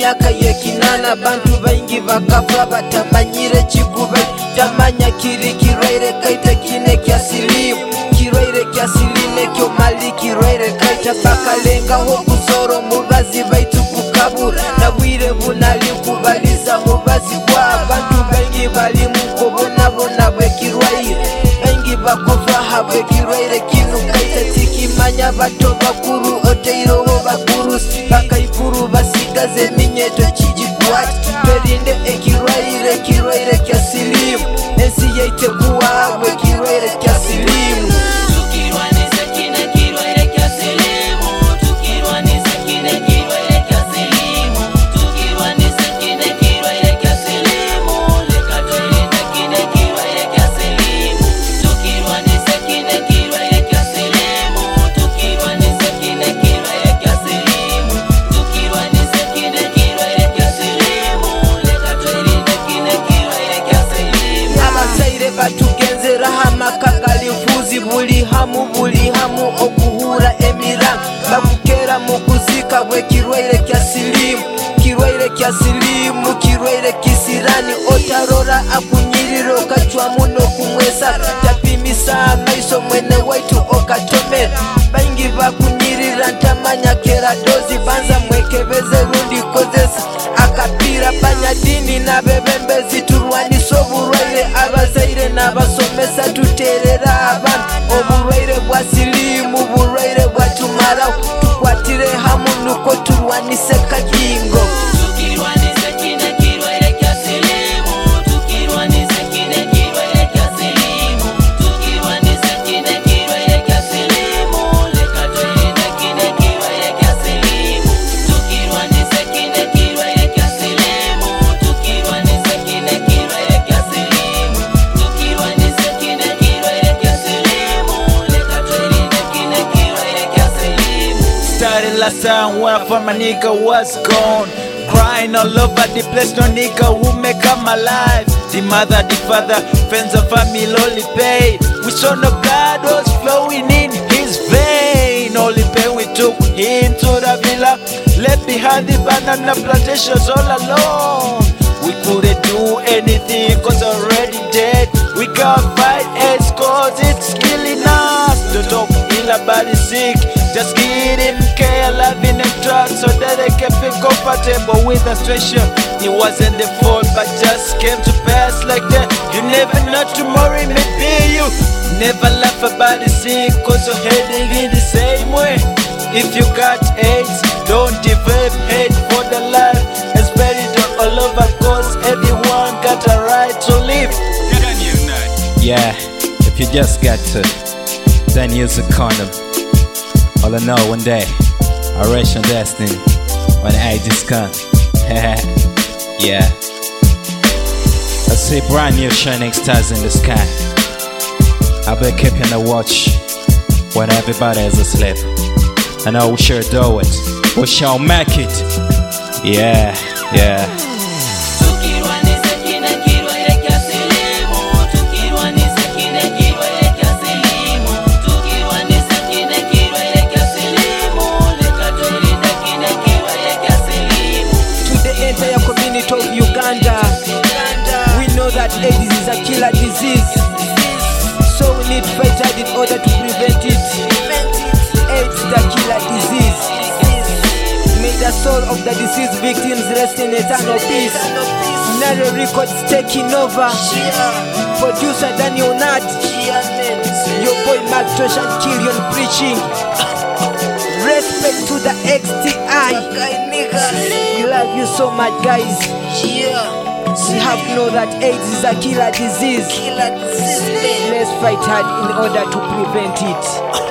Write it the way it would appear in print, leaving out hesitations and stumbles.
myaka yekinana bantu baingi bakafa batamanyire kigubai tamanya kiri kirwaire kaita kine kyasilimu kirwaire kyasiline kyo mali kirwaire kaita bakalenga ho kusoro mubazi baitu kukabura na bwire bunali kubaliza mubazi kwa bantu baingi bali mukobona bona bwe kirwaire baingi bakofa habwe kirwaire kinu kaita tikimanya bato bakuru oteiroho bakuru bakaikuru basigaze minyeto kijikwati perinde kirwaire kyasilimu ensi yaite kuwabwe kirwaire kyasilimu batugenzera hamakagali mfuzi buli hamu okuhura emiranga bakukera mukuzika bwe kirwaire kyasilimu kirwaire kisirani otarora akunyiriro kachwa muno kumwesa tapimisa amaiso mwene waitu okatomera baingi bakunyirira ntamanya kera dozi banza mwekebeze rundi kozesa akapira banyadini na bebembezi turwaniso burwaire abazaire n'abasomesa tuterera abantu oburwaire bwa silimu burwaire bwa tumaraho tukwatire hamu nuko turwanise kagingo last time when for my nigga was gone, crying all over the place, no nigga who make up my life. The mother, the father, friends and family only paid. We saw no blood was flowing in his vein. Only pain we took him to the villa, left behind the banana plantations all alone. We couldn't do anything cause already dead. We can't fight AIDS cause it's killing us. Don't talk ill about the sick, just give him care, loving and trust so that they can feel comfortable with the situation. It wasn't the fault but just came to pass like that. You never know tomorrow may be you. Never laugh about the sick cause you're heading in the same way. If you got AIDS, don't develop hate for the life and spread it all over cause everyone got a right to live. Yeah, if you just got to, then use a condom. All I know one day, I reach your destiny when AIDS is gone. Yeah, I see brand new shining stars in the sky. I'll be keeping a watch when everybody is asleep. I know we sure do it, we shall make it. Yeah, yeah. Of Uganda, we know that AIDS is a killer disease, so we need to fight hard in order to prevent it. AIDS is the killer disease. May the soul of the disease victims rest in eternal peace. Nare Records taking over. Producer Daniel Nat, your boy Mark Tosh and Killian preaching. Respect to the XTI. We love you so much, guys. We have to know that AIDS is a killer disease. Let's fight hard in order to prevent it.